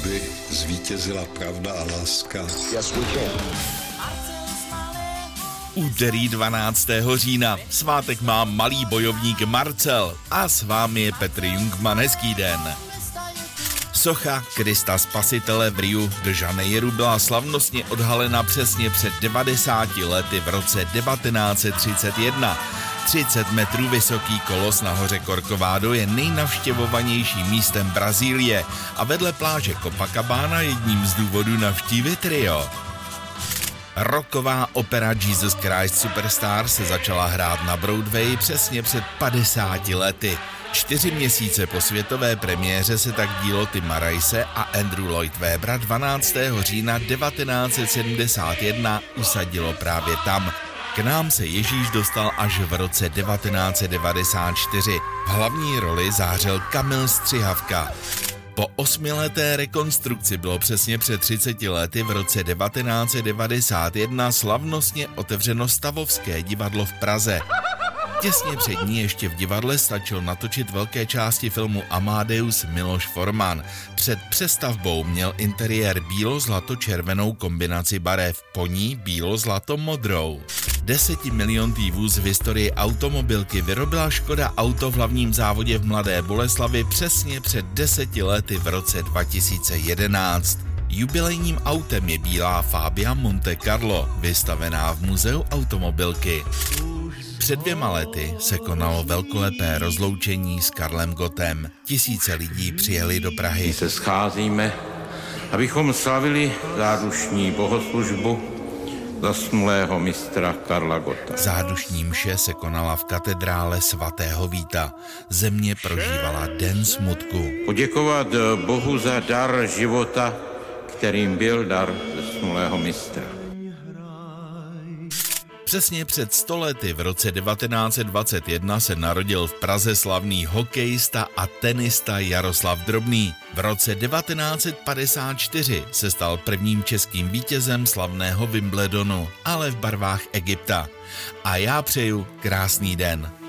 aby zvítězila pravda a láska. Úterý 12. října. Svátek má malý bojovník Marcel a s vámi je Petr Jungmann. Hezký den. Socha Krista Spasitele v Riu de Janeiro byla slavnostně odhalena přesně před 90 lety v roce 1931. 30 metrů vysoký kolos na hoře Corcovado je nejnavštěvovanějším místem Brazílie a vedle pláže Copacabana jedním z důvodů navštívit Rio. Rocková opera Jesus Christ Superstar se začala hrát na Broadway přesně před 50 lety. 4 měsíce po světové premiéře se tak dílo Tima Rice a Andrew Lloyd Webbera 12. října 1971 usadilo právě tam. K nám se Ježíš dostal až v roce 1994. V hlavní roli zářil Kamil Střihavka. Po 8leté rekonstrukci bylo přesně před 30 lety v roce 1991 slavnostně otevřeno Stavovské divadlo v Praze. Těsně před ní ještě v divadle stačil natočit velké části filmu Amadeus Miloš Forman. Před přestavbou měl interiér bílo-zlato-červenou kombinaci barev, po ní bílo-zlato-modrou. 10 miliontý vůz v historii automobilky vyrobila Škoda Auto v hlavním závodě v Mladé Boleslavi přesně před 10 lety v roce 2011. Jubilejním autem je bílá Fabia Monte Carlo, vystavená v muzeu automobilky. Před 2 lety se konalo velkolepé rozloučení s Karlem Gottem. Tisíce lidí přijeli do Prahy. My se scházíme, abychom slavili zádušní bohoslužbu zesnulého mistra Karla Gotta. Zádušní mše se konala v katedrále svatého Víta. Země prožívala den smutku. Poděkovat Bohu za dar života, kterým byl dar zesnulého mistra. Přesně před 100 lety v roce 1921 se narodil v Praze slavný hokejista a tenista Jaroslav Drobný. V roce 1954 se stal prvním českým vítězem slavného Wimbledonu, ale v barvách Egypta. A já přeju krásný den.